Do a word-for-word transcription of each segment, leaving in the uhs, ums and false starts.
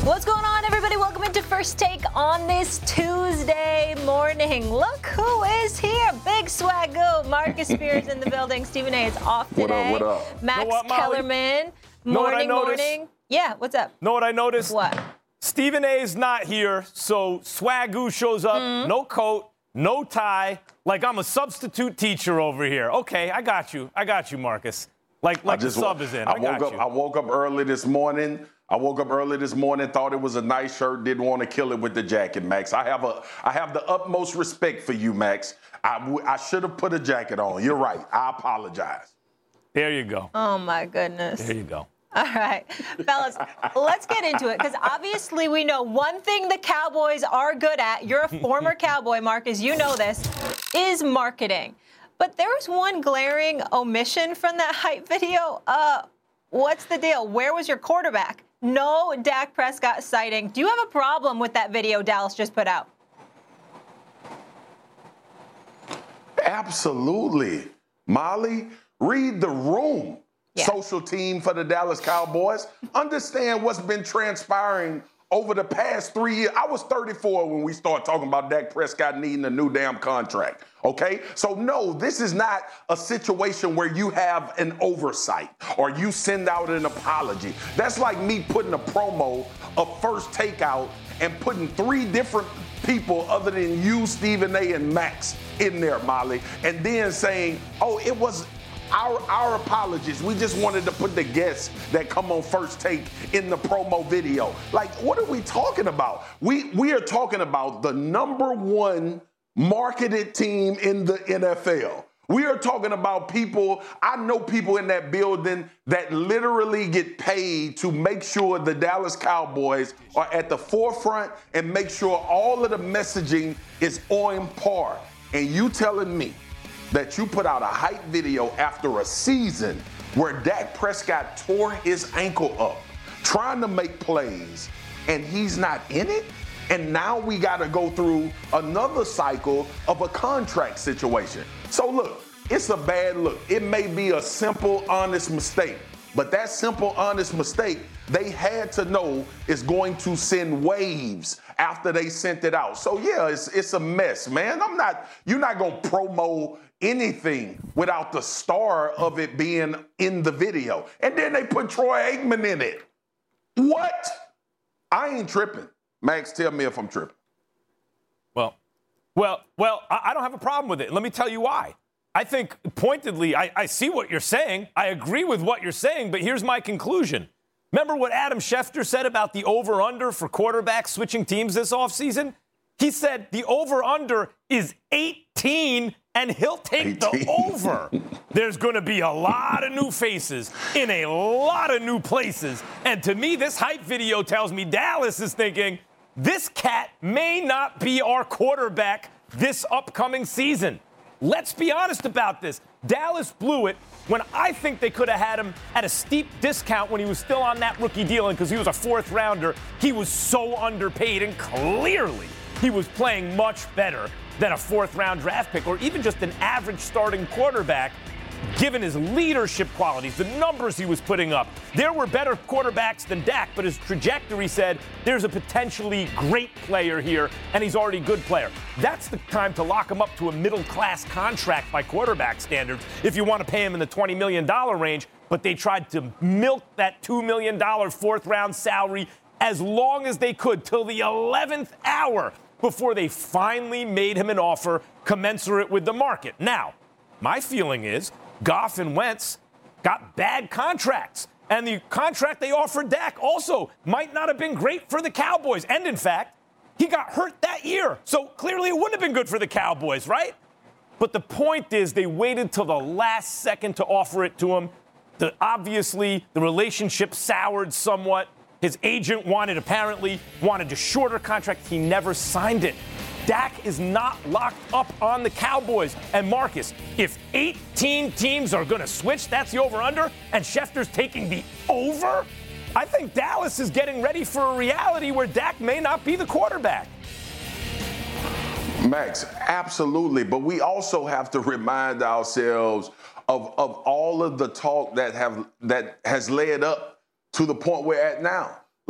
What's going on, everybody? Welcome into First Take on this Tuesday morning. Look who is here. Big Swagoo. Marcus Spears in the building. Stephen A is off today. What up, what up? Max Know what, Molly? Kellerman. Know what I Morning, noticed? morning. Yeah, what's up? Know what I noticed? What? Stephen A is not here, so Swagoo shows up, Mm-hmm. no coat, no tie, like I'm a substitute teacher over here. Okay, I got you. I got you, Marcus. Like, like I just the sub wo- is in. I, I, woke got up. you. I woke up early this morning. I woke up early this morning, thought it was a nice shirt, didn't want to kill it with the jacket, Max. I have a, I have the utmost respect for you, Max. I, w- I should have put a jacket on. You're right. I apologize. There you go. Oh, my goodness. There you go. All right, fellas, let's get into it, because obviously we know one thing the Cowboys are good at. You're a former Cowboy, Marcus, you know this, is marketing. But there was one glaring omission from that hype video. Uh, what's the deal? Where was your quarterback? No Dak Prescott sighting. Do you have a problem with that video Dallas just put out? Absolutely. Molly, read the room. Yeah. Social team for the Dallas Cowboys. Understand what's been transpiring over the past three years. I was thirty-four when we started talking about Dak Prescott needing a new damn contract, okay? So, no, this is not a situation where you have an oversight or you send out an apology. That's like me putting a promo of First Takeout and putting three different people other than you, Stephen A, and Max in there, Molly, and then saying, oh, it was Our, our apologies. We just wanted to put the guests that come on First Take in the promo video. Like, what are we talking about? We we are talking about the number one marketed team in the N F L. We are talking about people, I know people in that building that literally get paid to make sure the Dallas Cowboys are at the forefront and make sure all of the messaging is on par. And you telling me that you put out a hype video after a season where Dak Prescott tore his ankle up, trying to make plays, and he's not in it? And now we got to go through another cycle of a contract situation. So look, it's a bad look. It may be a simple, honest mistake, but that simple, honest mistake, they had to know is going to send waves after they sent it out. So yeah, it's it's a mess, man. I'm not, you're not gonna promo anything without the star of it being in the video. And then they put Troy Aikman in it. What? I ain't tripping. Max, tell me if I'm tripping. Well, well, well, I, I don't have a problem with it. Let me tell you why. I think pointedly, I, I see what you're saying. I agree with what you're saying, but here's my conclusion. Remember what Adam Schefter said about the over-under for quarterbacks switching teams this offseason? He said the over-under is eighteen, and he'll take the over. There's going to be a lot of new faces in a lot of new places. And to me, this hype video tells me Dallas is thinking, this cat may not be our quarterback this upcoming season. Let's be honest about this. Dallas blew it when I think they could have had him at a steep discount when he was still on that rookie deal, and because he was a fourth rounder, he was so underpaid, and clearly he was playing much better than a fourth round draft pick or even just an average starting quarterback, given his leadership qualities, the numbers he was putting up. There were better quarterbacks than Dak, but his trajectory said there's a potentially great player here, and he's already a good player. That's the time to lock him up to a middle-class contract by quarterback standards if you want to pay him in the twenty million dollars range, but they tried to milk that two million dollars fourth-round salary as long as they could till the eleventh hour before they finally made him an offer commensurate with the market. Now, my feeling is Goff and Wentz got bad contracts, and the contract they offered Dak also might not have been great for the Cowboys. And in fact, he got hurt that year, so clearly it wouldn't have been good for the Cowboys, right? But the point is they waited till the last second to offer it to him. The, obviously, the relationship soured somewhat. His agent wanted, apparently, wanted a shorter contract. He never signed it. Dak is not locked up on the Cowboys. And Marcus, if eighteen teams are going to switch, that's the over-under, and Schefter's taking the over, I think Dallas is getting ready for a reality where Dak may not be the quarterback. Max, absolutely. But we also have to remind ourselves of, of all of the talk that have that has led up to the point we're at now. Like,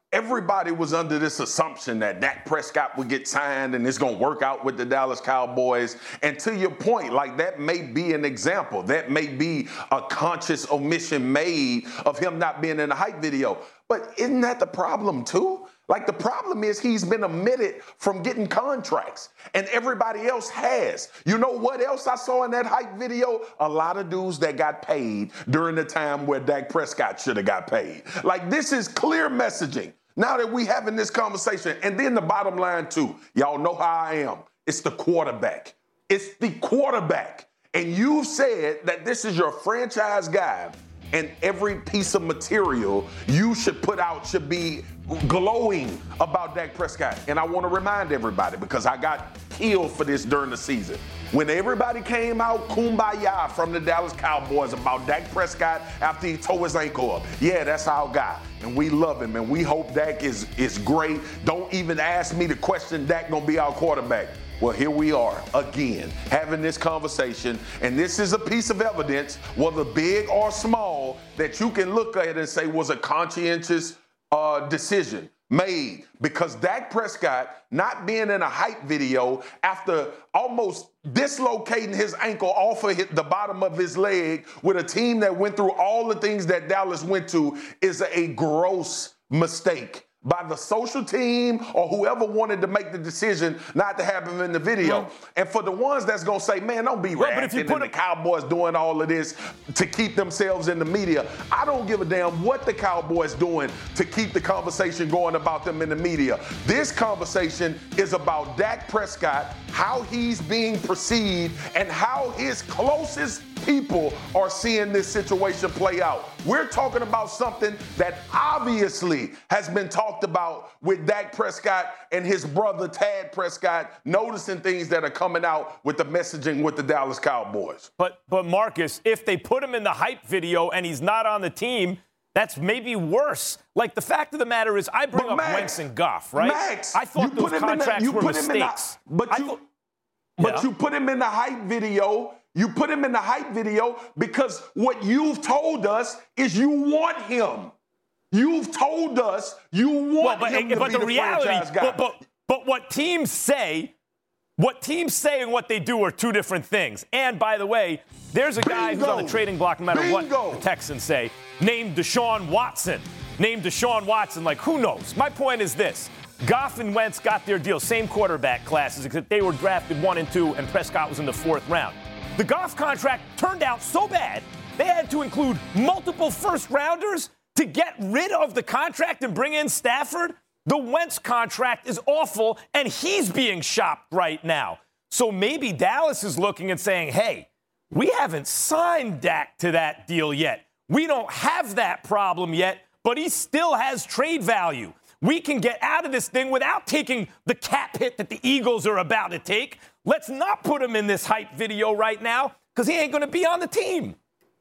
everybody was under this assumption that Dak Prescott would get signed and it's going to work out with the Dallas Cowboys. And to your point, like that may be an example. That may be a conscious omission made of him not being in the hype video. But isn't that the problem too? Like the problem is he's been omitted from getting contracts and everybody else has. You know what else I saw in that hype video? A lot of dudes that got paid during the time where Dak Prescott should have got paid. Like this is clear messaging. Now that we having this conversation, and then the bottom line too, y'all know how I am. It's the quarterback. It's the quarterback. And you said that this is your franchise guy. And every piece of material you should put out should be glowing about Dak Prescott. And I want to remind everybody, because I got killed for this during the season. When everybody came out kumbaya from the Dallas Cowboys about Dak Prescott after he tore his ankle up. Yeah, that's our guy. And we love him. And we hope Dak is, is great. Don't even ask me to question Dak gonna be our quarterback. Well, here we are again having this conversation, and this is a piece of evidence, whether big or small, that you can look at and say was a conscientious uh, decision made, because Dak Prescott not being in a hype video after almost dislocating his ankle off of the bottom of his leg with a team that went through all the things that Dallas went to is a gross mistake by the social team or whoever wanted to make the decision not to have him in the video. Well, and for the ones that's going to say, man, don't be well, reacting and the Cowboys doing all of this to keep themselves in the media. I don't give a damn what the Cowboys doing to keep the conversation going about them in the media. This conversation is about Dak Prescott, how he's being perceived, and how his closest people are seeing this situation play out. We're talking about something that obviously has been talked about with Dak Prescott and his brother Tad Prescott, noticing things that are coming out with the messaging with the Dallas Cowboys. But, but Marcus, if they put him in the hype video and he's not on the team, that's maybe worse. Like, the fact of the matter is, I bring but up Max, Wentz and Goff, right? Max, I thought those contracts the, were mistakes. The, but you, thought, but yeah. you put him in the hype video. You put him in the hype video because what you've told us is you want him. You've told us you want well, but, him to but be the, the reality, franchise guy. But, but, but what teams say, what teams say and what they do are two different things. And by the way, there's a guy Bingo. who's on the trading block no matter Bingo. what the Texans say, named Deshaun Watson. Named Deshaun Watson, like, who knows? My point is this. Goff and Wentz got their deal, same quarterback classes, except they were drafted one and two, and Prescott was in the fourth round. The Goff contract turned out so bad, they had to include multiple first-rounders to get rid of the contract and bring in Stafford. The Wentz contract is awful, and he's being shopped right now. So maybe Dallas is looking and saying, hey, we haven't signed Dak to that deal yet. We don't have that problem yet, but he still has trade value. We can get out of this thing without taking the cap hit that the Eagles are about to take. Let's not put him in this hype video right now because he ain't going to be on the team.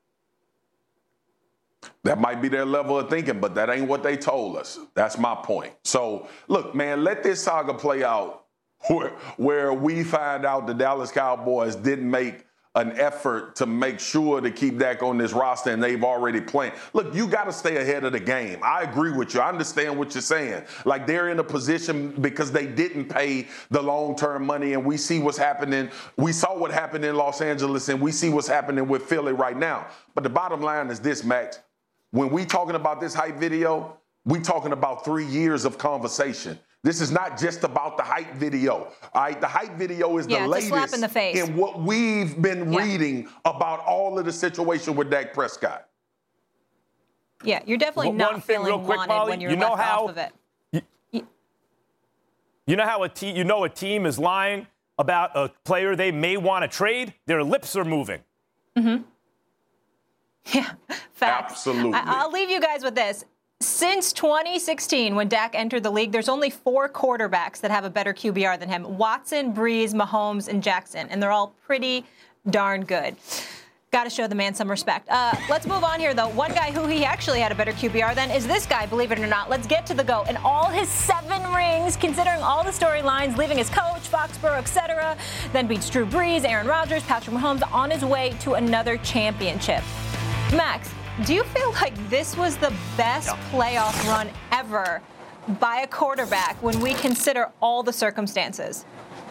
That might be their level of thinking, but that ain't what they told us. That's my point. So, look, man, let this saga play out where, where we find out the Dallas Cowboys didn't make an effort to make sure to keep Dak on this roster, and they've already played. Look, you got to stay ahead of the game. I agree with you. I understand what you're saying. Like, they're in a position because they didn't pay the long-term money, and we see what's happening. We saw what happened in Los Angeles, and we see what's happening with Philly right now. But the bottom line is this, Max. When we talking about this hype video, we talking about three years of conversation. This is not just about the hype video. All right, the hype video is yeah, the latest slap in, the face. in what we've been yeah. reading about all of the situation with Dak Prescott. Yeah, you're definitely One not thing feeling real quick, wanted Molly, when you're you know left how, off of it. You, you know how a te- you know a team is lying about a player they may want to trade? Their lips are moving. Mm-hmm. Yeah, facts. Absolutely. I- I'll leave you guys with this. Since twenty sixteen, when Dak entered the league, there's only four quarterbacks that have a better Q B R than him. Watson, Breeze, Mahomes, and Jackson. And they're all pretty darn good. Got to show the man some respect. Uh, let's move on here, though. One guy who he actually had a better Q B R than is this guy, believe it or not. Let's get to the GOAT. And all his seven rings, considering all the storylines, leaving his coach, Foxborough, et cetera, then beats Drew Brees, Aaron Rodgers, Patrick Mahomes on his way to another championship. Max, do you feel like this was the best yeah. playoff run ever by a quarterback when we consider all the circumstances?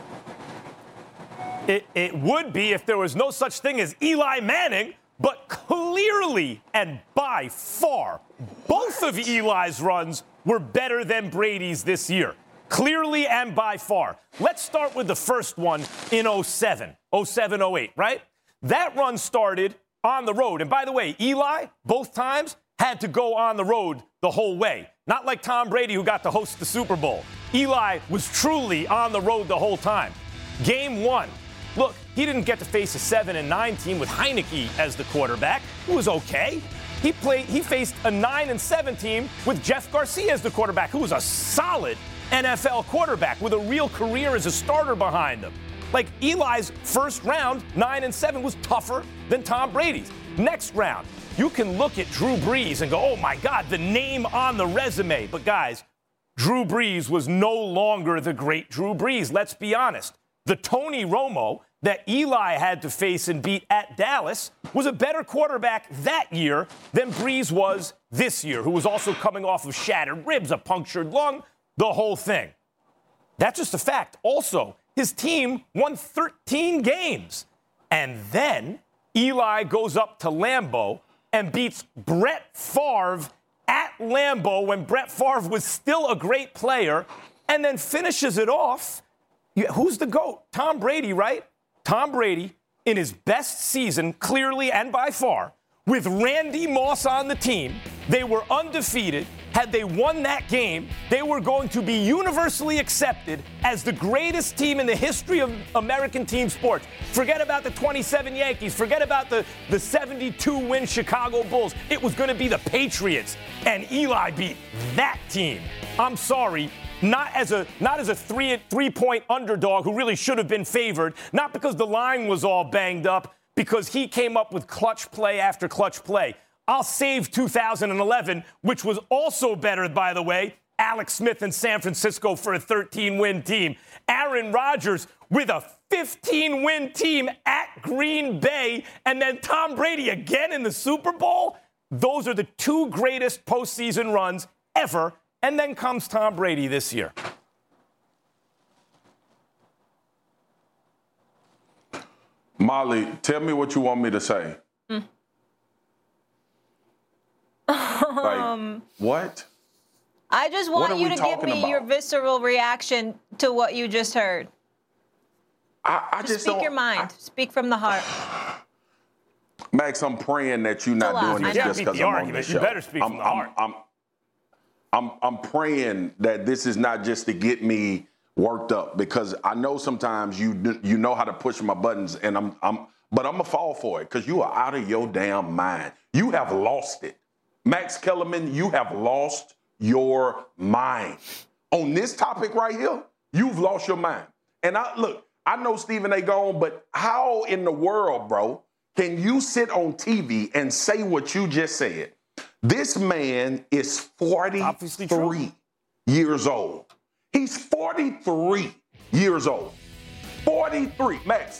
It, it would be if there was no such thing as Eli Manning, but clearly and by far, both of Eli's runs were better than Brady's this year. Clearly and by far. Let's start with the first one in oh seven, oh seven oh eight, right? That run started on the road. And by the way, Eli, both times, had to go on the road the whole way. Not like Tom Brady, who got to host the Super Bowl. Eli was truly on the road the whole time. Game one. Look, he didn't get to face a seven and nine team with Heineke as the quarterback. It was okay. He played. He faced a nine and seven team with Jeff Garcia as the quarterback, who was a solid N F L quarterback with a real career as a starter behind him. Like, Eli's first round, nine and seven, was tougher than Tom Brady's. Next round, you can look at Drew Brees and go, oh my God, the name on the resume. But guys, Drew Brees was no longer the great Drew Brees. Let's be honest. The Tony Romo that Eli had to face and beat at Dallas was a better quarterback that year than Brees was this year, who was also coming off of shattered ribs, a punctured lung, the whole thing. That's just a fact. Also, his team won thirteen games. And then Eli goes up to Lambeau and beats Brett Favre at Lambeau when Brett Favre was still a great player, and then finishes it off. Who's the GOAT? Tom Brady, right? Tom Brady, in his best season, clearly and by far, with Randy Moss on the team. They were undefeated. Had they won that game, they were going to be universally accepted as the greatest team in the history of American team sports. Forget about the twenty-seven Yankees. Forget about the, the seventy-two win Chicago Bulls. It was going to be the Patriots. And Eli beat that team. I'm sorry. Not as a not as a three three point underdog who really should have been favored, not because the line was all banged up, because he came up with clutch play after clutch play. I'll save two thousand eleven, which was also better, by the way. Alex Smith in San Francisco for a thirteen win team. Aaron Rodgers with a fifteen win team at Green Bay, and then Tom Brady again in the Super Bowl. Those are the two greatest postseason runs ever. And then comes Tom Brady this year. Molly, tell me what you want me to say. Mm. Like, um, what? I just want you to give me about? your visceral reaction to what you just heard. I, I just, just speak don't, your mind. I, speak from the heart. Max, I'm praying that you're not Still doing off. this I know. just because I'm on this show. You better speak I'm, from the I'm, heart. I'm, I'm, I'm praying that this is not just to get me worked up, because I know sometimes you you know how to push my buttons, and I'm I'm but I'm gonna fall for it because you are out of your damn mind. You have lost it, Max Kellerman. You have lost your mind on this topic right here. You've lost your mind. And I look, I know Stephen A. gone, but how in the world, bro, can you sit on T V and say what you just said? This man is forty-three years old. He's forty-three years old. forty-three. Max.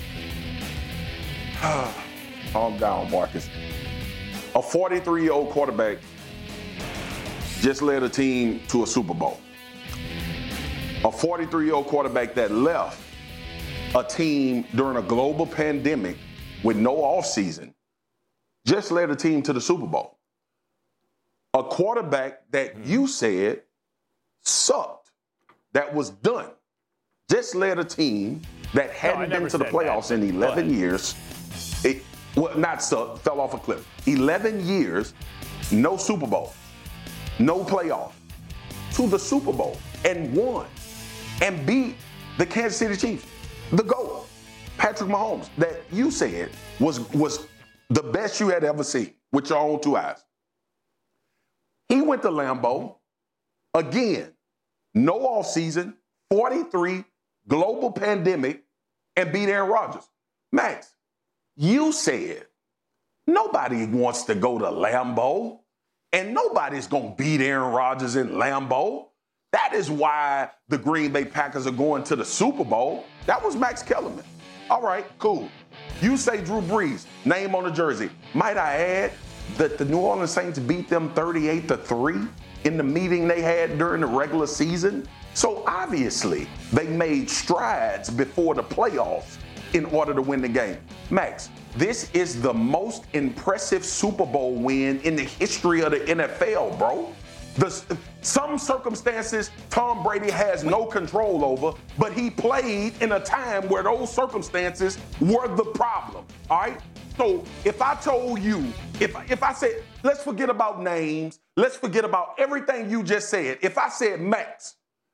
Calm down, Marcus. A forty-three-year-old quarterback just led a team to a Super Bowl. A forty-three-year-old quarterback that left a team during a global pandemic with no offseason just led a team to the Super Bowl. A quarterback that you said sucked, that was done, just led a team that hadn't no, been to the playoffs that. in eleven years. It, well, not sucked, fell off a cliff. eleven years, no Super Bowl, no playoff, to the Super Bowl, and won, and beat the Kansas City Chiefs, the GOAT, Patrick Mahomes, that you said was, was the best you had ever seen with your own two eyes. He went to Lambeau, again, no offseason, forty-three, global pandemic, and beat Aaron Rodgers. Max, you said nobody wants to go to Lambeau, and nobody's going to beat Aaron Rodgers in Lambeau. That is why the Green Bay Packers are going to the Super Bowl. That was Max Kellerman. All right, cool. You say Drew Brees, name on the jersey. Might I add that the New Orleans Saints beat them thirty-eight to three in the meeting they had during the regular season. So obviously, they made strides before the playoffs in order to win the game. Max, this is the most impressive Super Bowl win in the history of the N F L, bro. The, some circumstances Tom Brady has no control over, but he played in a time where those circumstances were the problem, all right? So if I told you, if, if I said, let's forget about names, let's forget about everything you just said. If I said, Max,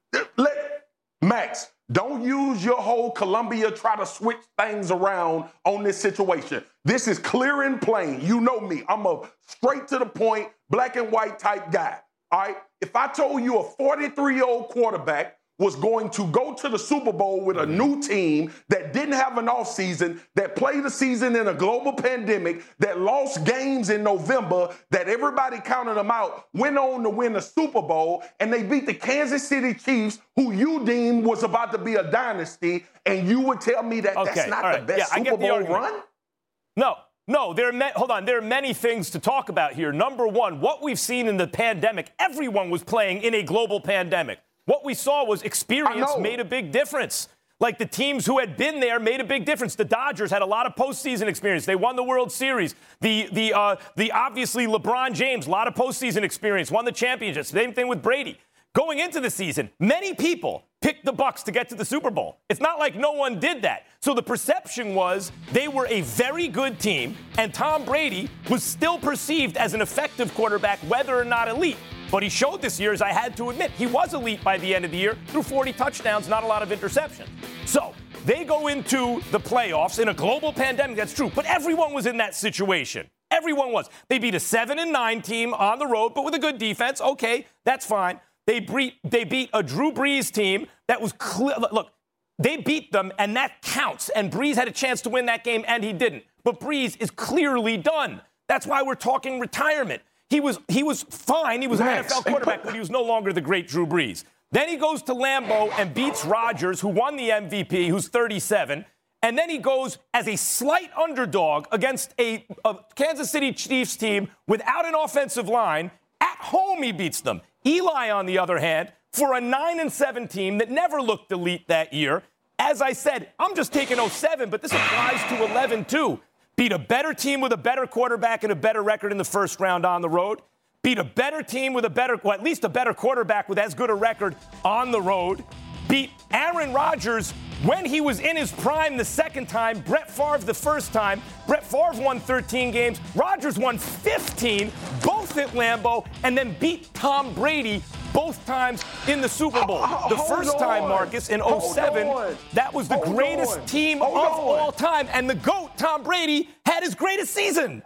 let Max, don't use your whole Columbia try to switch things around on this situation. This is clear and plain. You know me. I'm a straight to the point, black and white type guy. All right, if I told you a forty-three-year-old quarterback was going to go to the Super Bowl with a new team that didn't have an offseason, that played a season in a global pandemic, that lost games in November, that everybody counted them out, went on to win the Super Bowl, and they beat the Kansas City Chiefs, who you deemed was about to be a dynasty, and you would tell me that okay, that's not right. the best yeah, Super Bowl run? No. No, there are ma- hold on. There are many things to talk about here. Number one, what we've seen in the pandemic, everyone was playing in a global pandemic. What we saw was experience made a big difference. Like the teams who had been there made a big difference. The Dodgers had a lot of postseason experience. They won the World Series. The the uh, the obviously LeBron James, a lot of postseason experience, won the championship. Same thing with Brady. Going into the season, many people picked the Bucs to get to the Super Bowl. It's not like no one did that. So the perception was they were a very good team, and Tom Brady was still perceived as an effective quarterback, whether or not elite. But he showed this year, as I had to admit, he was elite by the end of the year, threw forty touchdowns, not a lot of interceptions. So they go into the playoffs in a global pandemic, that's true, but everyone was in that situation. Everyone was. They beat a seven and nine team on the road, but with a good defense. Okay, that's fine. They beat, they beat a Drew Brees team that was clear. Look, they beat them, and that counts. And Brees had a chance to win that game, and he didn't. But Brees is clearly done. That's why we're talking retirement. He was he was fine. He was an N F L quarterback, but he was no longer the great Drew Brees. Then he goes to Lambeau and beats Rodgers, who won the M V P, who's thirty-seven. And then he goes as a slight underdog against a, a Kansas City Chiefs team without an offensive line. At home, he beats them. Eli, on the other hand, for a nine and seven team that never looked elite that year, as I said, I'm just taking oh seven, but this applies to eleven too. Beat a better team with a better quarterback and a better record in the first round on the road. Beat a better team with a better, well, at least a better quarterback with as good a record on the road. Beat Aaron Rodgers when he was in his prime the second time, Brett Favre the first time. Brett Favre won thirteen games. Rodgers won fifteen, both at Lambeau, and then beat Tom Brady both times in the Super Bowl. The Hold first on. time, Marcus, in oh seven, that was the Hold greatest on. team Hold of on. all time. And the GOAT, Tom Brady, had his greatest season.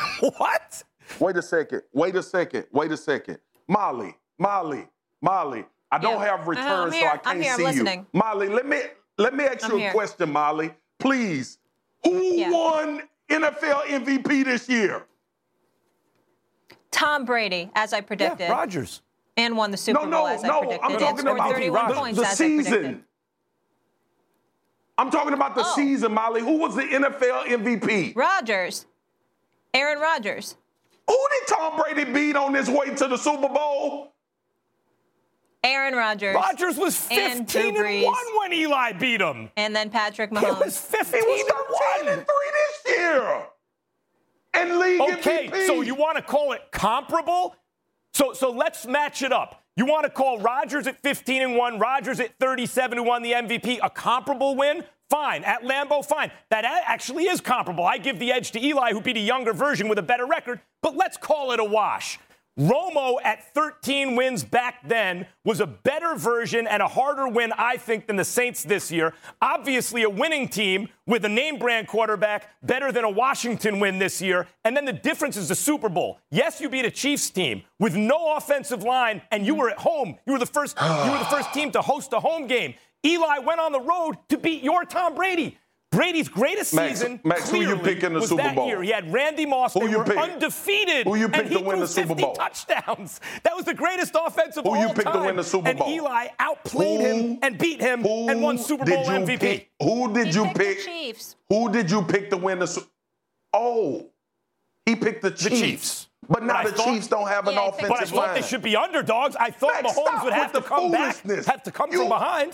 What? Wait a second. Wait a second. Wait a second. Molly, Molly, Molly. I don't Yeah. have return, Uh-huh, I'm so here. I can't I'm here. I'm see listening. you. Molly, let me let me ask I'm you a here. question, Molly. Please. Who Yeah. won N F L M V P this year? Tom Brady, as I predicted. Yeah, Rodgers. And won the Super No, Bowl no, as I no. predicted. I'm and talking scored about thirty-one the, points the as I predicted. season. I'm talking about the Oh. season, Molly. Who was the N F L M V P? Rodgers. Aaron Rodgers. Who did Tom Brady beat on his way to the Super Bowl? Aaron Rodgers. Rodgers was And Drew fifteen and Brees. one when Eli beat him. And then Patrick He was Mahomes. He fifteen was and thirteen one. and three this year. And league Okay, M V P. so you want to call it comparable? So so let's match it up. You want to call Rodgers at fifteen and one, Rodgers at thirty-seven who won the M V P a comparable win? Fine. At Lambeau, fine. That a- actually is comparable. I give the edge to Eli, who beat a younger version with a better record, but let's call it a wash. Romo at thirteen wins back then was a better version and a harder win, I think, than the Saints this year. Obviously, a winning team with a name brand quarterback better than a Washington win this year. And then the difference is the Super Bowl. Yes, you beat a Chiefs team with no offensive line, and you were at home. You were the first, you were the first team to host a home game. Eli went on the road to beat your Tom Brady. Brady's greatest Max, season Max, who you clearly pick in the was Super that Bowl? year. He had Randy Moss. Who they you were pick? undefeated. Who you pick and he to win threw the Super fifty Bowl? touchdowns. That was the greatest offense of Who all you pick time. to win the Super and Bowl? Eli outplayed Who- him and beat him Who and won Super did Bowl you M V P. pick? Who did He you picked the pick? Chiefs. Who did you pick to win the Super? Oh, he picked the Chiefs. The Chiefs. But now But the I thought- Chiefs don't have an Yeah, I think But I offensive thought line. they should be underdogs. I thought Max, Mahomes stop would have with to the come back, foolishness. have to come You- from behind.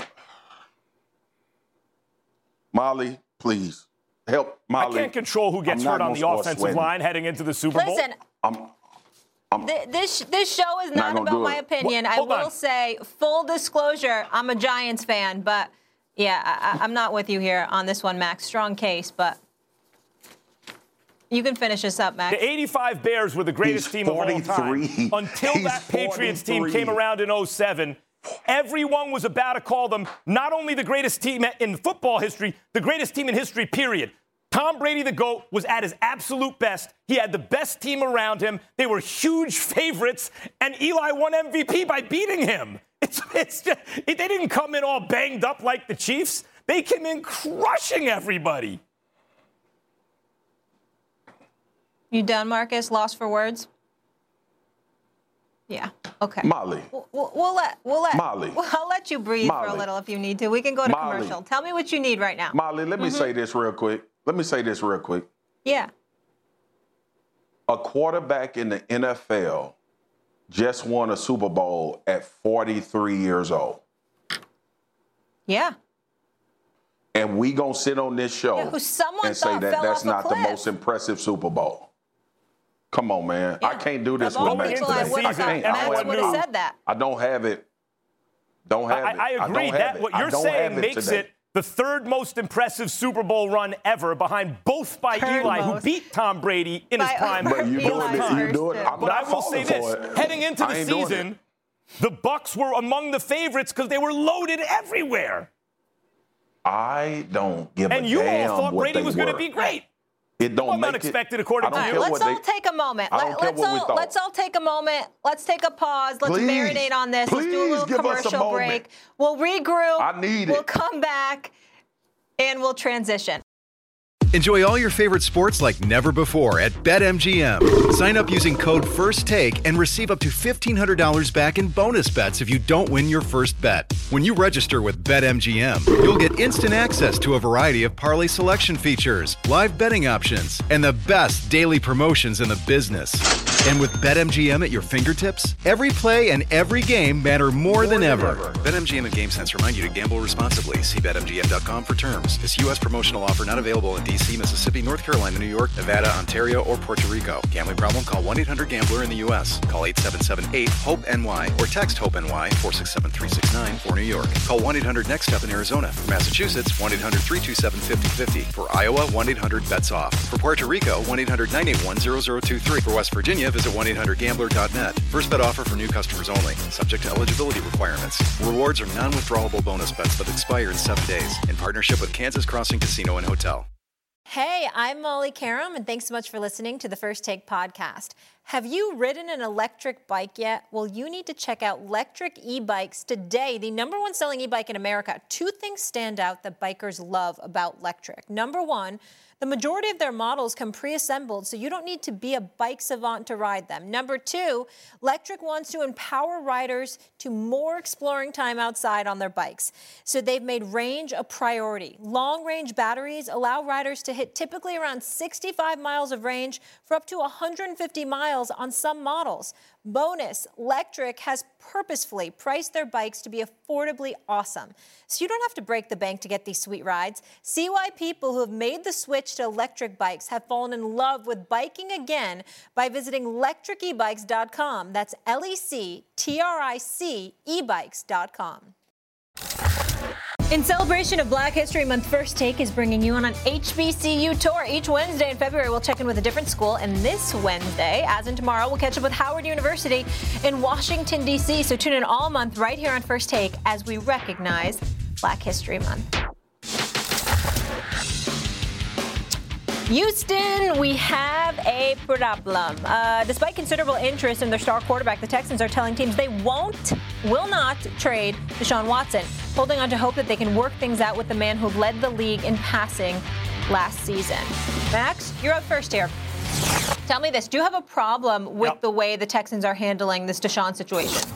Molly, please help Molly. I can't control who gets I'm not hurt on gonna the start offensive sweating. line heading into the Super Bowl. Listen, I'm, I'm, th- this this show is Not not, gonna about do my it. opinion. Well, I hold will on. say, full disclosure, I'm a Giants fan, but yeah, I, I- I'm not with you here on this one, Max. Strong case, but you can finish this up, Max. The eighty-five Bears were the greatest He's team of all time forty-three. until He's that Patriots team forty-three. came around in oh seven. Everyone was about to call them not only the greatest team in football history, the greatest team in history, period. Tom Brady, the GOAT, was at his absolute best. He had the best team around him. They were huge favorites, and Eli won M V P by beating him. It's, it's just, it, they didn't come in all banged up like the Chiefs. They came in crushing everybody. You done, Marcus? Lost for words? Yeah. Okay. Molly. We'll, we'll, we'll let we'll let Molly. Well, I'll let you breathe for a Molly. little if you need to. We can go to Molly. commercial. Tell me what you need right now. Molly, let me Mm-hmm. say this real quick. Let me say this real quick. Yeah. A quarterback in the N F L just won a Super Bowl at forty-three years old. Yeah. And we gonna sit on this show Yeah, who someone and say thought that fell that's off a not the cliff. most impressive Super Bowl. Come on, man. I Yeah. can't do this Of all with Max people, I today. would I have thought can't. I Max don't would have have it. said that. I don't have it. Don't have I, it. I agree. don't have That it. what I you're don't saying have it makes today. it the third most impressive Super Bowl run ever, behind both by Third Eli, who most. beat Tom Brady in his By prime. over But you both doing Eli's it. times. You doing it. I'm But I not will say falling this: for it. heading into I the ain't doing it. season, the Bucks were among the favorites because they were loaded everywhere, I don't give and a you damn all thought what Brady they was going to were. be great. It don't Well, make unexpected it. according I don't to All you. right, care let's what all they, take a moment. I don't Let, care let's what we all thought. let's all take a moment. Let's take a pause. Let's Please, marinate on this. Let's do a please little give us a commercial moment. break. We'll regroup. I need We'll it. come back and we'll transition. Enjoy all your favorite sports like never before at BetMGM. Sign up using code FIRSTTAKE and receive up to fifteen hundred dollars back in bonus bets if you don't win your first bet. When you register with BetMGM, you'll get instant access to a variety of parlay selection features, live betting options, and the best daily promotions in the business. And with BetMGM at your fingertips, every play and every game matter more, than, ever. BetMGM and GameSense remind you to gamble responsibly. See Bet M G M dot com for terms. This U S promotional offer not available in D C, Mississippi, North Carolina, New York, Nevada, Ontario, or Puerto Rico. Gambling problem? Call one eight hundred gambler in the U S. Call eight seven seven eight hope N Y or text HOPE-NY four six seven three six nine for New York. Call one eight hundred next step in Arizona. For Massachusetts, one eight hundred three two seven five zero five zero. For Iowa, one eight hundred bets off. For Puerto Rico, one eight hundred nine eight one zero zero two three. For West Virginia, visit one eight hundred gambler dot net. First bet offer for new customers only. Subject to eligibility requirements. Rewards are non-withdrawable bonus bets that expire in seven days. In partnership with Kansas Crossing Casino and Hotel. Hey, I'm Molly Karam, and thanks so much for listening to the First Take podcast. Have you ridden an electric bike yet? Well, you need to check out Lectric E-Bikes today, the number one selling e-bike in America. Two things stand out that bikers love about Lectric. Number one, the majority of their models come pre-assembled, so you don't need to be a bike savant to ride them. Number two, Lectric wants to empower riders to more exploring time outside on their bikes. So they've made range a priority. Long-range batteries allow riders to hit typically around sixty-five miles of range for up to one hundred fifty miles on some models. Bonus, Lectric has purposefully priced their bikes to be affordably awesome. So you don't have to break the bank to get these sweet rides. See why people who have made the switch to electric bikes have fallen in love with biking again by visiting lectric e bikes dot com. That's L E C T R I C e bikes dot com. In celebration of Black History Month, First Take is bringing you on an H B C U tour. Each Wednesday in February, we'll check in with a different school. And this Wednesday, as in tomorrow, we'll catch up with Howard University in Washington, D C. So tune in all month right here on First Take as we recognize Black History Month. Houston, we have a problem. Uh, despite considerable interest in their star quarterback, the Texans are telling teams they won't, will not trade Deshaun Watson, holding on to hope that they can work things out with the man who led the league in passing last season. Max, you're up first here. Tell me this. Do you have a problem with Yep. the way the Texans are handling this Deshaun situation?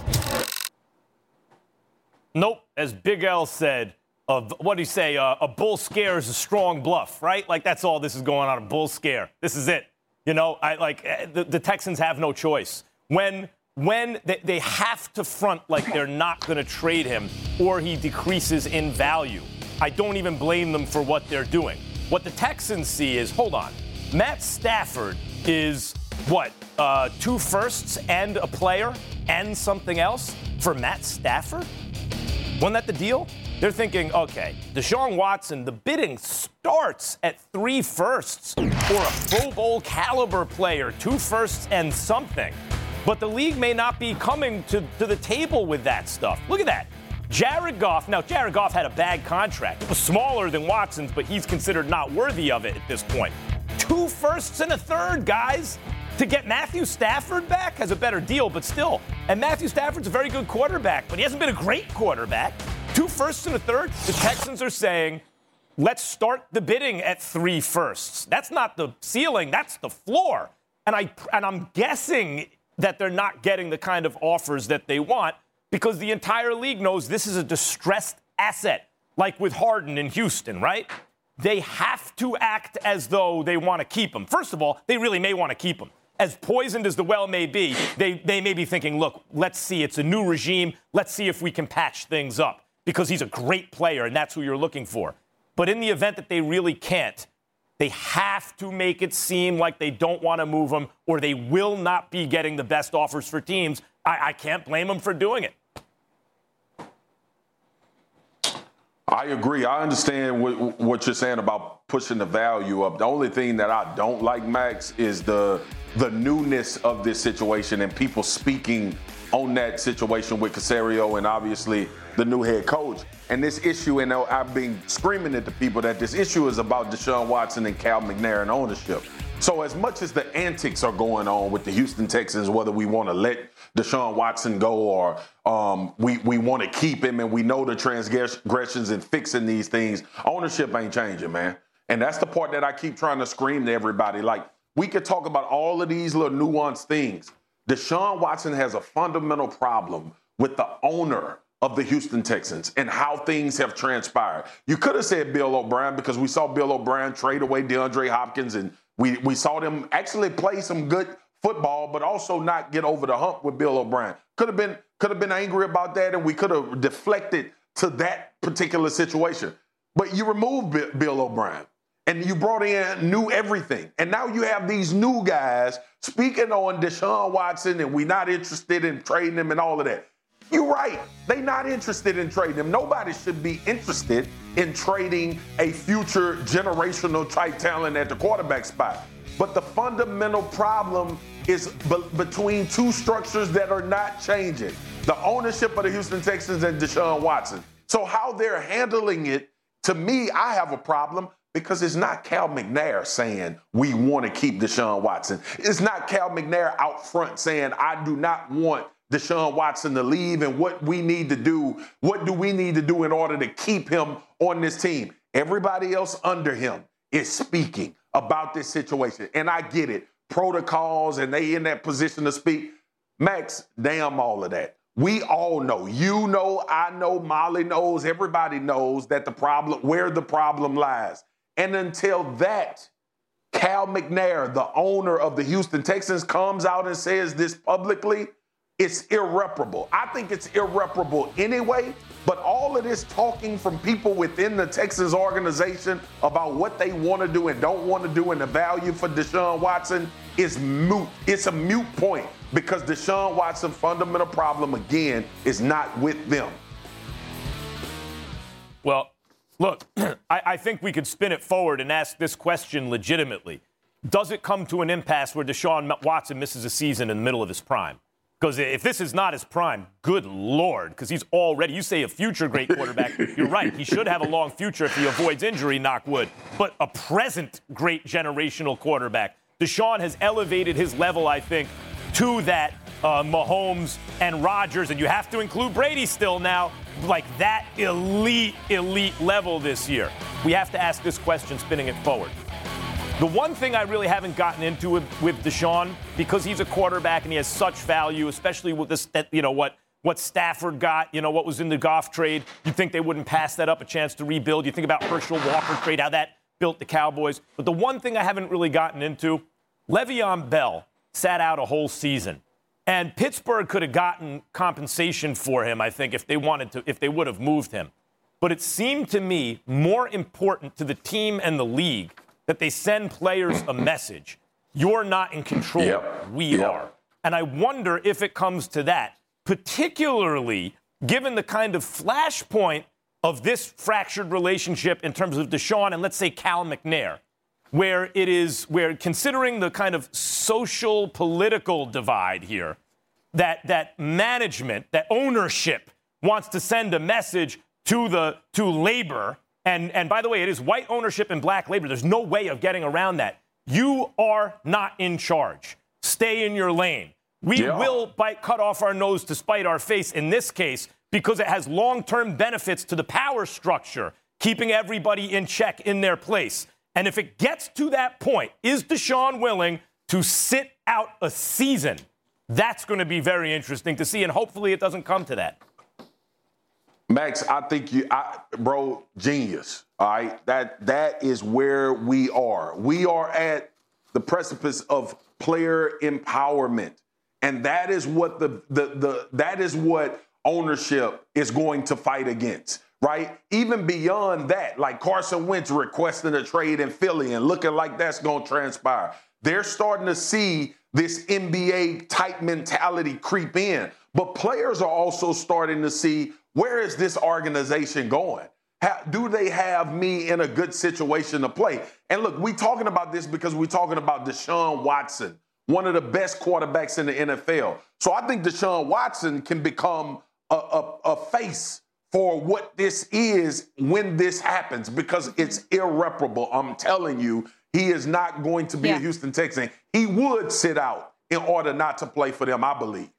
Nope. As Big L said, uh, what do you say? Uh, a bull scare is a strong bluff, right? Like, that's all this is going on, a bull scare. This is it. You know, I like the, the Texans have no choice. When when they, they have to front like they're not going to trade him or he decreases in value. I don't even blame them for what they're doing. What the Texans see is, hold on, Matt Stafford is what, uh, two firsts and a player and something else for Matt Stafford? Wasn't that the deal? They're thinking, okay, Deshaun Watson, the bidding starts at three firsts for a Pro Bowl caliber player, two firsts and something. But the league may not be coming to, to the table with that stuff. Look at that. Jared Goff, now Jared Goff had a bad contract. It was smaller than Watson's, but he's considered not worthy of it at this point. Two firsts and a third, guys. To get Matthew Stafford back has a better deal, but still. And Matthew Stafford's a very good quarterback, but he hasn't been a great quarterback. Two firsts and a third. The Texans are saying, let's start the bidding at three firsts. That's not the ceiling, that's the floor. And, I, and I'm guessing that they're not getting the kind of offers that they want because the entire league knows this is a distressed asset, like with Harden in Houston, right? They have to act as though they want to keep him. First of all, they really may want to keep him. As poisoned as the well may be, they, they may be thinking, look, let's see, it's a new regime. Let's see if we can patch things up because he's a great player and that's who you're looking for. But in the event that they really can't, they have to make it seem like they don't want to move him or they will not be getting the best offers for teams. I, I can't blame them for doing it. I agree. I understand what, what you're saying about pushing the value up. The only thing that I don't like, Max, is the the newness of this situation and people speaking on that situation with Caserio and obviously the new head coach. And this issue, and I've been screaming at the people that this issue is about Deshaun Watson and Cal McNair and ownership. So as much as the antics are going on with the Houston Texans, whether we want to let Deshaun Watson go or um, we, we want to keep him and we know the transgressions and fixing these things, ownership ain't changing, man. And that's the part that I keep trying to scream to everybody. Like, we could talk about all of these little nuanced things. Deshaun Watson has a fundamental problem with the owner of the Houston Texans and how things have transpired. You could have said Bill O'Brien because we saw Bill O'Brien trade away DeAndre Hopkins and we, we saw them actually play some good football, but also not get over the hump with Bill O'Brien. Could have been could have been angry about that, and we could have deflected to that particular situation. But you removed Bill O'Brien, and you brought in new everything. And now you have these new guys speaking on Deshaun Watson, and we're not interested in trading him and all of that. You're right. They're not interested in trading him. Nobody should be interested in trading a future generational type talent at the quarterback spot. But the fundamental problem is be- between two structures that are not changing. The ownership of the Houston Texans and Deshaun Watson. So how they're handling it, to me, I have a problem because it's not Cal McNair saying we want to keep Deshaun Watson. It's not Cal McNair out front saying I do not want Deshaun Watson to leave and what we need to do. What do we need to do in order to keep him on this team? Everybody else under him is speaking about this situation. And I get it. Protocols and they in that position to speak. Max, damn all of that. We all know. You know, I know, Molly knows, everybody knows that the problem, where the problem lies. And until that, Cal McNair, the owner of the Houston Texans, comes out and says this publicly, it's irreparable. I think it's irreparable anyway, but all of this talking from people within the Texans organization about what they want to do and don't want to do and the value for Deshaun Watson is moot. It's a moot point because Deshaun Watson's fundamental problem, again, is not with them. Well, look, I, I think we could spin it forward and ask this question legitimately. Does it come to an impasse where Deshaun Watson misses a season in the middle of his prime? Because if this is not his prime, good Lord, because he's already, you say a future great quarterback, you're right. He should have a long future if he avoids injury, knock wood. But a present great generational quarterback. Deshaun has elevated his level, I think, to that uh, Mahomes and Rodgers, and you have to include Brady still now, like that elite, elite level this year. We have to ask this question, spinning it forward. The one thing I really haven't gotten into with, with Deshaun, because he's a quarterback and he has such value, especially with this, you know, what, what Stafford got, you know, what was in the Goff trade. You'd think they wouldn't pass that up, a chance to rebuild. You think about Herschel Walker trade, how that built the Cowboys. But the one thing I haven't really gotten into, Le'Veon Bell sat out a whole season. And Pittsburgh could have gotten compensation for him, I think, if they wanted to, if they would have moved him. But it seemed to me more important to the team and the league that they send players a message. You're not in control. Yep. We yep. are. And I wonder if it comes to that, particularly given the kind of flashpoint of this fractured relationship in terms of Deshaun and, let's say, Cal McNair, where it is, where considering the kind of social political divide here, that that management, that ownership wants to send a message to the to labor, and and by the way, it is white ownership and black labor. There's no way of getting around that. You are not in charge. Stay in your lane. We yeah. will bite, cut off our nose to spite our face in this case because it has long-term benefits to the power structure, keeping everybody in check in their place. And if it gets to that point, is Deshaun willing to sit out a season? That's going to be very interesting to see, and hopefully it doesn't come to that. Max, I think you, I, bro, genius. All right, that that is where we are. We are at the precipice of player empowerment, and that is what the the the that is what ownership is going to fight against. Right? Even beyond that, like Carson Wentz requesting a trade in Philly and looking like that's going to transpire. They're starting to see this N B A-type mentality creep in. But players are also starting to see, where is this organization going? How, do they have me in a good situation to play? And look, we're talking about this because we're talking about Deshaun Watson, one of the best quarterbacks in the N F L. So I think Deshaun Watson can become a, a, a face for what this is when this happens, because it's irreparable. I'm telling you, he is not going to be yeah. a Houston Texan. He would sit out in order not to play for them, I believe.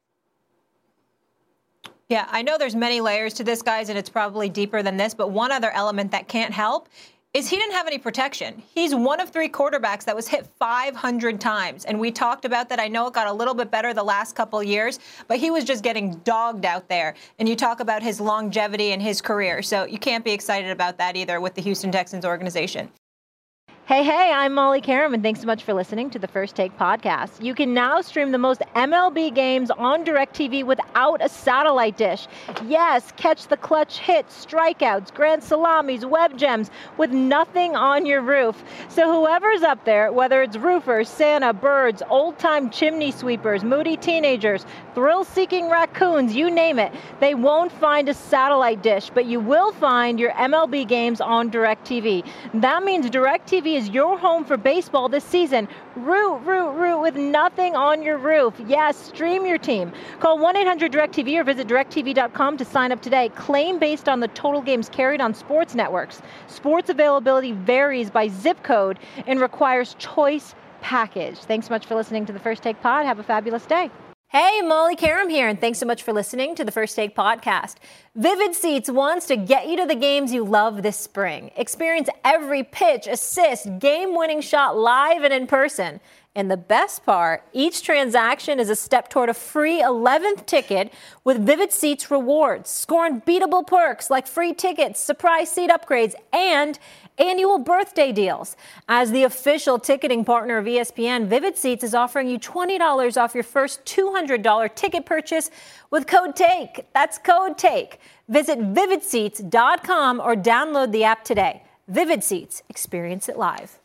Yeah, I know there's many layers to this, guys, and it's probably deeper than this, but one other element that can't help is he didn't have any protection. He's one of three quarterbacks that was hit five hundred times. And we talked about that. I know it got a little bit better the last couple years, but he was just getting dogged out there. And you talk about his longevity and his career. So you can't be excited about that either with the Houston Texans organization. Hey, hey, I'm Molly Karam, and thanks so much for listening to the First Take podcast. You can now stream the most M L B games on DirecTV without a satellite dish. Yes, catch the clutch hits, strikeouts, grand salamis, web gems with nothing on your roof. So whoever's up there, whether it's roofers, Santa, birds, old-time chimney sweepers, moody teenagers, thrill-seeking raccoons, you name it, they won't find a satellite dish, but you will find your M L B games on DirecTV. That means DirecTV is your home for baseball this season. Root, root, root with nothing on your roof. Yes, stream your team. Call one eight hundred direct T V or visit direct T V dot com to sign up today. Claim based on the total games carried on sports networks. Sports availability varies by zip code and requires choice package. Thanks so much for listening to the First Take Pod. Have a fabulous day. Hey, Molly Karam here, and thanks so much for listening to the First Take podcast. Vivid Seats wants to get you to the games you love this spring. Experience every pitch, assist, game-winning shot live and in person. And the best part, each transaction is a step toward a free eleventh ticket with Vivid Seats rewards. Score unbeatable perks like free tickets, surprise seat upgrades, and annual birthday deals. As the official ticketing partner of E S P N, Vivid Seats is offering you twenty dollars off your first two hundred dollars ticket purchase with code TAKE. That's code TAKE. Visit vivid seats dot com or download the app today. Vivid Seats. Experience it live.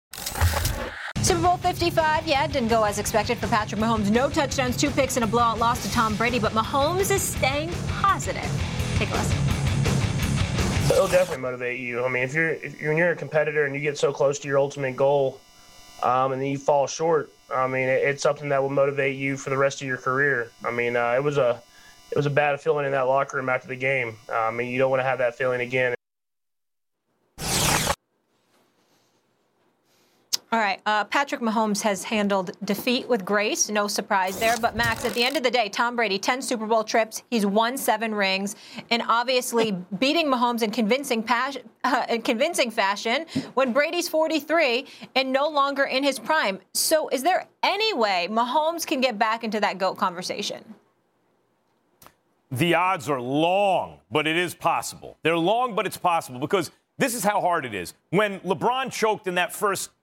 Super Bowl fifty-five, yeah, it didn't go as expected for Patrick Mahomes. No touchdowns, two picks, and a blowout loss to Tom Brady, but Mahomes is staying positive. Take a listen. It'll definitely motivate you. I mean, if you're, if you're when you're a competitor and you get so close to your ultimate goal, um, and then you fall short, I mean, it, it's something that will motivate you for the rest of your career. I mean, uh, it was a it was a bad feeling in that locker room after the game. Uh, I mean, you don't want to have that feeling again. All right, uh, Patrick Mahomes has handled defeat with grace. No surprise there. But, Max, at the end of the day, Tom Brady, ten Super Bowl trips. He's won seven rings. And obviously beating Mahomes in convincing, pas- uh, in convincing fashion when Brady's forty-three and no longer in his prime. So is there any way Mahomes can get back into that GOAT conversation? The odds are long, but it is possible. They're long, but it's possible because this is how hard it is. When LeBron choked in that first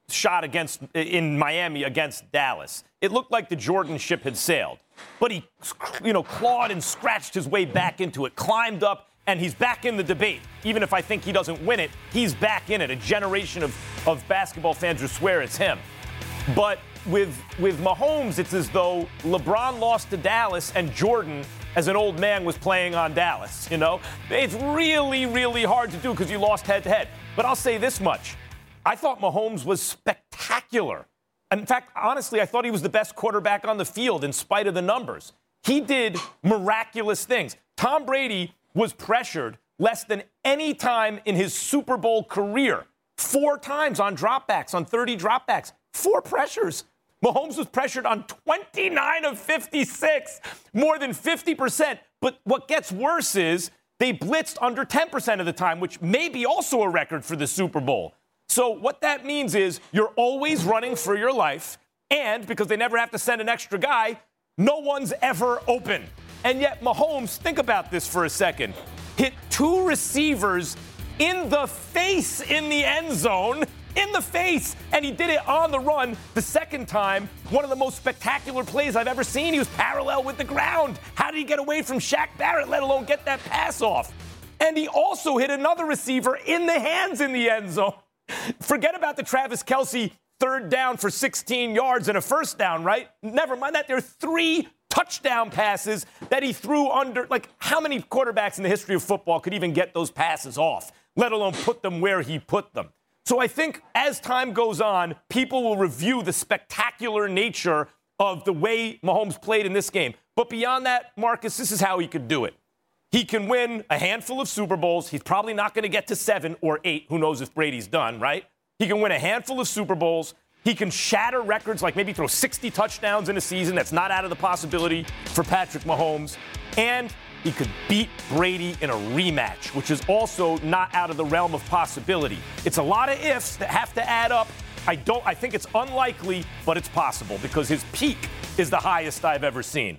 shot against in Miami against Dallas. It looked like the Jordan ship had sailed. But he, you know, clawed and scratched his way back into it, climbed up, and he's back in the debate. Even if I think he doesn't win it, he's back in it. A generation of, of basketball fans who swear it's him. But with with Mahomes, it's as though LeBron lost to Dallas and Jordan, as an old man, was playing on Dallas, you know? It's really, really hard to do because you lost head-to-head. But I'll say this much. I thought Mahomes was spectacular. In fact, honestly, I thought he was the best quarterback on the field in spite of the numbers. He did miraculous things. Tom Brady was pressured less than any time in his Super Bowl career. Four times on dropbacks, on thirty dropbacks. Four pressures. Mahomes was pressured on twenty-nine of fifty-six, more than fifty percent. But what gets worse is they blitzed under ten percent of the time, which may be also a record for the Super Bowl. So what that means is you're always running for your life, and because they never have to send an extra guy, no one's ever open. And yet Mahomes, think about this for a second, hit two receivers in the face in the end zone, in the face, and he did it on the run the second time. One of the most spectacular plays I've ever seen. He was parallel with the ground. How did he get away from Shaq Barrett, let alone get that pass off? And he also hit another receiver in the hands in the end zone. Forget about the Travis Kelce third down for sixteen yards and a first down, right? Never mind that. There are three touchdown passes that he threw under. Like, how many quarterbacks in the history of football could even get those passes off, let alone put them where he put them? So I think as time goes on, people will review the spectacular nature of the way Mahomes played in this game. But beyond that, Marcus, this is how he could do it. He can win a handful of Super Bowls. He's probably not going to get to seven or eight. Who knows if Brady's done, right? He can win a handful of Super Bowls. He can shatter records, like maybe throw sixty touchdowns in a season. That's not out of the possibility for Patrick Mahomes. And he could beat Brady in a rematch, which is also not out of the realm of possibility. It's a lot of ifs that have to add up. I don't. I think it's unlikely, but it's possible because his peak is the highest I've ever seen.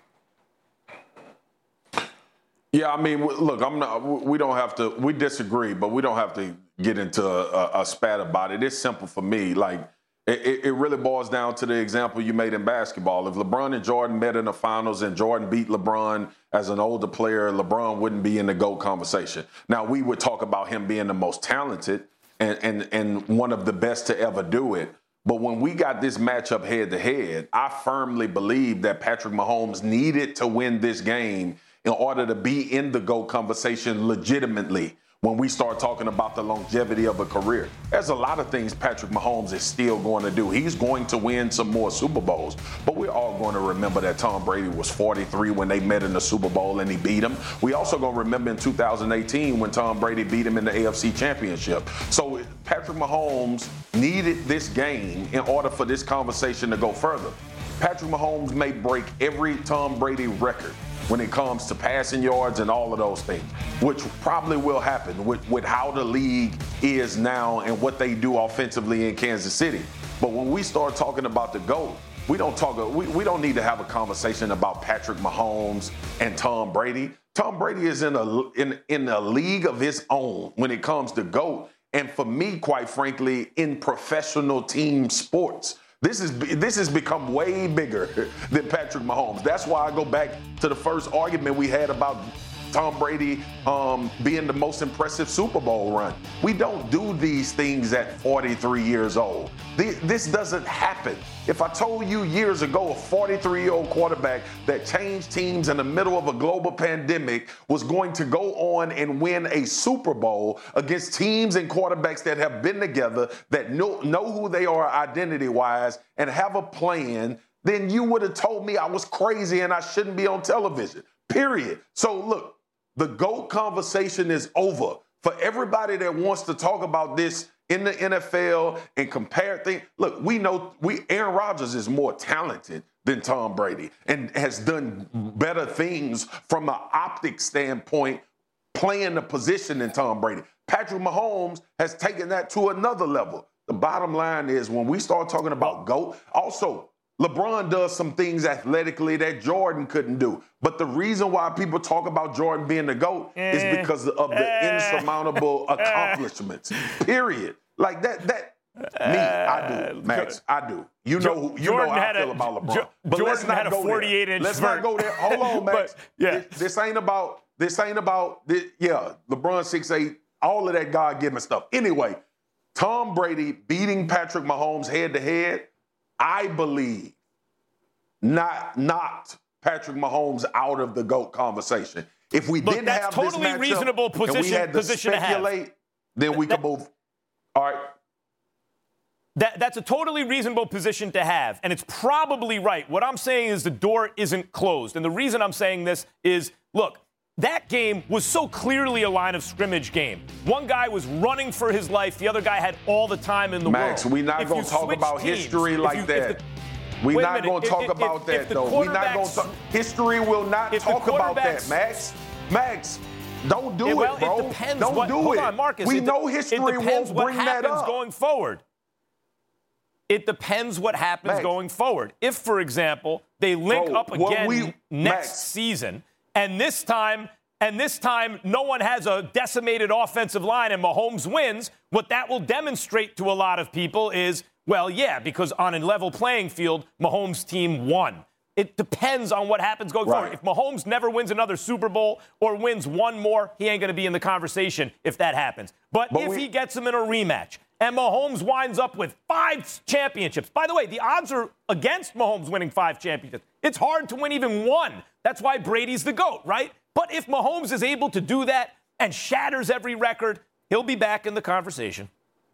Yeah, I mean, look, I'm not. We don't have to. We disagree, but we don't have to get into a, a spat about it. It's simple for me. Like, it, it really boils down to the example you made in basketball. If LeBron and Jordan met in the finals and Jordan beat LeBron as an older player, LeBron wouldn't be in the GOAT conversation. Now, we would talk about him being the most talented and and and one of the best to ever do it. But when we got this matchup head-to-head, I firmly believe that Patrick Mahomes needed to win this game in order to be in the GOAT conversation legitimately when we start talking about the longevity of a career. There's a lot of things Patrick Mahomes is still going to do. He's going to win some more Super Bowls, but we're all going to remember that Tom Brady was forty-three when they met in the Super Bowl and he beat him. We also going to remember in two thousand eighteen when Tom Brady beat him in the A F C Championship. So Patrick Mahomes needed this game in order for this conversation to go further. Patrick Mahomes may break every Tom Brady record when it comes to passing yards and all of those things, which probably will happen with, with how the league is now and what they do offensively in Kansas City. But when we start talking about the GOAT, we don't talk. We, we don't need to have a conversation about Patrick Mahomes and Tom Brady. Tom Brady is in a in, in a league of his own when it comes to GOAT. And for me, quite frankly, in professional team sports. This is this has become way bigger than Patrick Mahomes. That's why I go back to the first argument we had about Tom Brady um, being the most impressive Super Bowl run. We don't do these things at forty-three years old. This doesn't happen. If I told you years ago a forty-three-year-old quarterback that changed teams in the middle of a global pandemic was going to go on and win a Super Bowl against teams and quarterbacks that have been together, that know, know who they are identity-wise and have a plan, then you would have told me I was crazy and I shouldn't be on television, period. So look, the GOAT conversation is over. For everybody that wants to talk about this in the N F L and compare things, look, we know we Aaron Rodgers is more talented than Tom Brady and has done better things from an optic standpoint playing the position than Tom Brady. Patrick Mahomes has taken that to another level. The bottom line is when we start talking about GOAT, also, LeBron does some things athletically that Jordan couldn't do. But the reason why people talk about Jordan being the GOAT eh, is because of the eh, insurmountable accomplishments, period. Like that, that I do, Max. I do. You know, you Jordan know how I had feel a, about LeBron. Jo- but Jordan let's not had a go forty-eight there. inch Let's vert. not go there. Hold on, Max. But, yeah. This, this ain't about. This ain't about. This, yeah, LeBron six eight. All of that God-given stuff. Anyway, Tom Brady beating Patrick Mahomes head to head. I believe not knocked Patrick Mahomes out of the GOAT conversation. If we Look, didn't that's have totally this matchup reasonable and we position- had to position to have. speculate, then we That- could move. All right. That, that's a totally reasonable position to have, and it's probably right. What I'm saying is the door isn't closed. And the reason I'm saying this is, look, that game was so clearly a line of scrimmage game. One guy was running for his life. The other guy had all the time in the Max, world. we're not If going you to talk switch about teams, history if like you- if that. the- We're Wait a not minute. going to If- talk if- about if- that, if the though. We're not going quarterbacks- to talk. History will not if the talk about that, quarterbacks- Max. Max, don't do Yeah, well, it, bro. it depends don't what, do hold it. on, Marcus. we it de- know history it depends won't what bring that happens up. going forward. It depends what happens Max. going forward. If, for example, they link Bro, up what again we- next Max. season, and this time, and this time, no one has a decimated offensive line, and Mahomes wins. What that will demonstrate to a lot of people is, well, yeah, because on a level playing field, Mahomes' team won. It depends on what happens going Right. forward. If Mahomes never wins another Super Bowl or wins one more, he ain't going to be in the conversation if that happens. But, But if we- he gets him in a rematch and Mahomes winds up with five championships, by the way, the odds are against Mahomes winning five championships. It's hard to win even one. That's why Brady's the GOAT, right? But if Mahomes is able to do that and shatters every record, he'll be back in the conversation.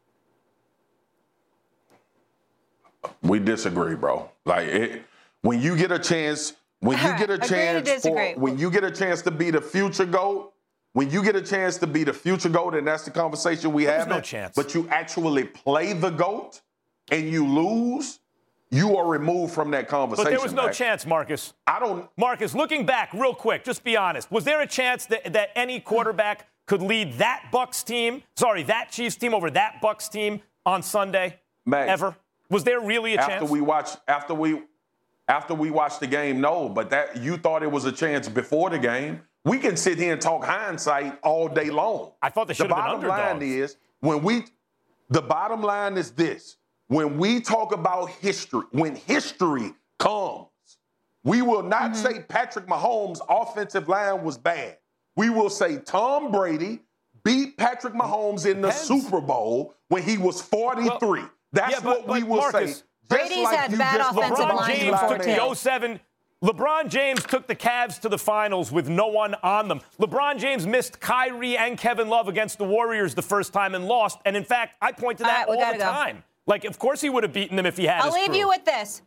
We disagree, bro. Like it, when you get a chance, when you All get a right, agree to chance for, disagree. when you get a chance to be the future GOAT, when you get a chance to be the future GOAT, and that's the conversation we There's have. no chance. But you actually play the GOAT and you lose, you are removed from that conversation. But there was no Max. chance, Marcus. I don't. Marcus, looking back real quick, just be honest. Was there a chance that, that any quarterback could lead that Bucs team, sorry, that Chiefs team over that Bucs team on Sunday? Max, Ever? Was there really a after chance? we watch after we after we watched the game, no. But that you thought it was a chance before the game. We can sit here and talk hindsight all day long. I thought they The should have been bottom line underdogs. is when we the bottom line is this. When we talk about history, when history comes, we will not Mm-hmm. say Patrick Mahomes' offensive line was bad. We will say Tom Brady beat Patrick Mahomes in the Depends. Super Bowl when he was forty-three. Well, That's yeah, but- what we but will Marcus, say. Brady's Just like had you bad just offensive LeBron lines James before, took too. the oh seven. LeBron James took the Cavs to the finals with no one on them. LeBron James missed Kyrie and Kevin Love against the Warriors the first time and lost. And in fact, I point to All that right, we all gotta the go. time. Like, of course he would have beaten them if he had I'll his leave crew. you with this.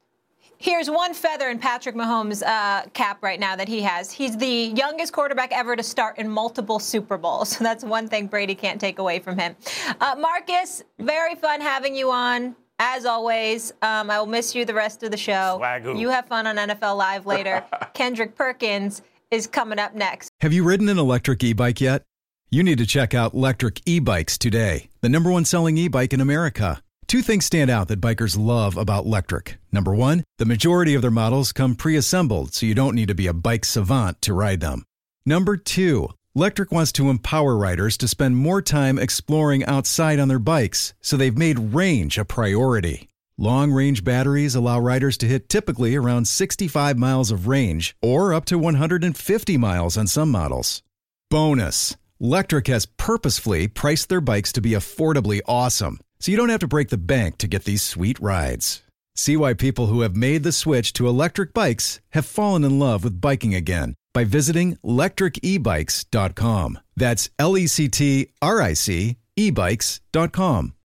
Here's one feather in Patrick Mahomes' uh, cap right now that he has. He's the youngest quarterback ever to start in multiple Super Bowls. So that's one thing Brady can't take away from him. Uh, Marcus, very fun having you on. As always, um, I will miss you the rest of the show. Swagoo. You have fun on N F L Live later. Kendrick Perkins is coming up next. Have you ridden an electric e-bike yet? You need to check out Lectric E-Bikes today, the number one selling e-bike in America. Two things stand out that bikers love about Lectric. Number one, the majority of their models come pre-assembled, so you don't need to be a bike savant to ride them. Number two, Lectric wants to empower riders to spend more time exploring outside on their bikes, so they've made range a priority. Long-range batteries allow riders to hit typically around sixty-five miles of range, or up to one hundred fifty miles on some models. Bonus, Lectric has purposefully priced their bikes to be affordably awesome, so you don't have to break the bank to get these sweet rides. See why people who have made the switch to electric bikes have fallen in love with biking again by visiting lectric e bikes dot com. That's L E C T R I C e bikes dot com.